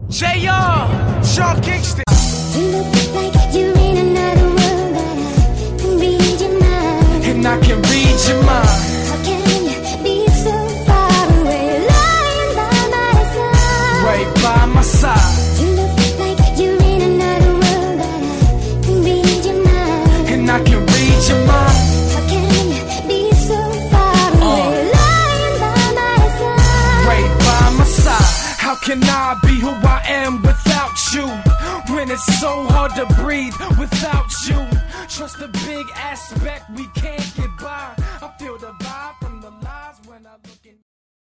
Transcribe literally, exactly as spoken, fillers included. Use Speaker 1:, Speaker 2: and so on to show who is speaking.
Speaker 1: J R, Sean Kingston.
Speaker 2: You look like you're in another world, but I can read your mind.
Speaker 1: And I can read your mind.
Speaker 2: How can you be so far away, lying by my side?
Speaker 1: Right by my side.
Speaker 2: You look like you're in another world, but I can read your mind.
Speaker 1: And I can read your mind.
Speaker 2: How can you be so far away,
Speaker 1: Uh.
Speaker 2: lying by my side?
Speaker 1: Right by my side. How can I be who I am without you? When it's so hard to breathe without you. Trust the big aspect, we can't get by. I feel the